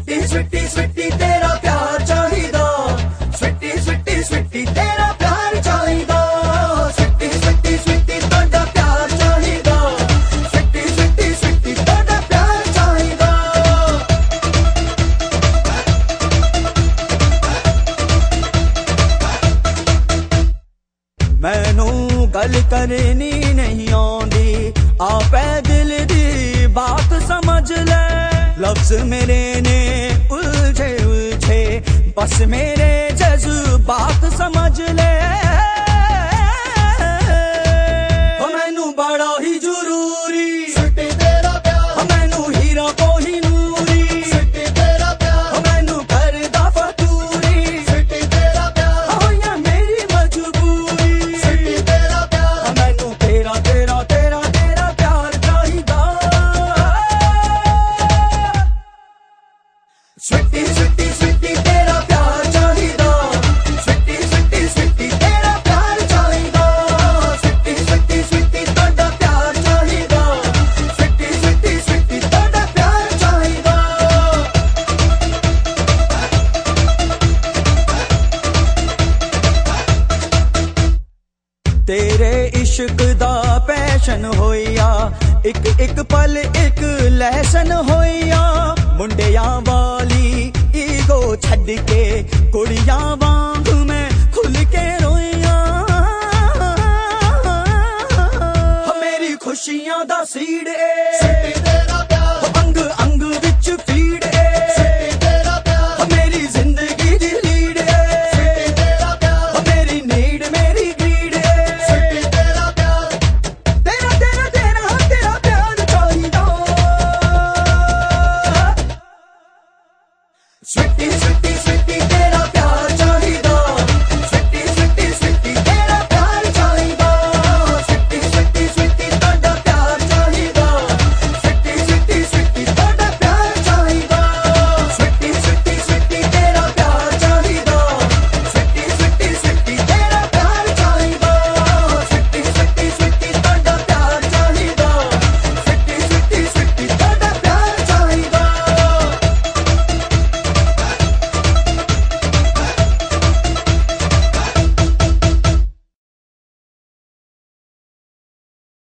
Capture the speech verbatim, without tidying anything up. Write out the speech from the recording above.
स्वीटी स्वीटी स्वीटी तेरा प्यार चाहिदा, स्वीटी स्वीटी स्वीटी तेरा प्यार चाहिदा, स्वीटी स्वीटी स्वीटी तोड़ा प्यार चाहिदा, स्वीटी स्वीटी स्वीटी तोड़ा प्यार चाहिदा। मैनू गल करनी नहीं आउंदी, आपे दिल दी बात समझ ले, लफ्ज मेरे ने उलझे उलझे बस मेरे जज्बात समझ ले। मैनू बड़ा ही जरूरी स्वीटी तेरा प्यार, मैनू हीरा को ही नूरी स्वीटी तेरा प्यार, मैनू करदा फतूरी स्वीटी तेरा प्यार, हो या मेरी मजबूरी स्वीटी तेरा प्यार, मैनू तेरा तेरा तेरा तेरा प्यार चाहिदा। स्वीटी स्वीटी स्वीटी तेरा प्यार चाहिदा, स्वीटी स्वीटी स्वीटी तेरा प्यार चाहिदा, स्वीटी स्वीटी स्वीटी तोड़ा प्यार चाहिदा, स्वीटी स्वीटी स्वीटी तोड़ा प्यार चाहिदा। तेरे इश्क दा पैशन होया, एक एक पल एक लहसन होया, मुंडियां वाली ईगो छड़ के कुड़ियां वांग मैं खुल के रोया। मेरी खुशियां दा सीड ए स्वीटी तेरा प्यार, अंग अंग विच फीड ए स्वीटी तेरा प्यार, मेरी जिंदगी दी लीड ए स्वीटी तेरा प्यार, मेरी नीड मेरी ग्रीड ए स्वीटी तेरा प्यार, तेरा तेरा तेरा तेरा प्यार चाहिदा। स्वीटी स्वीटी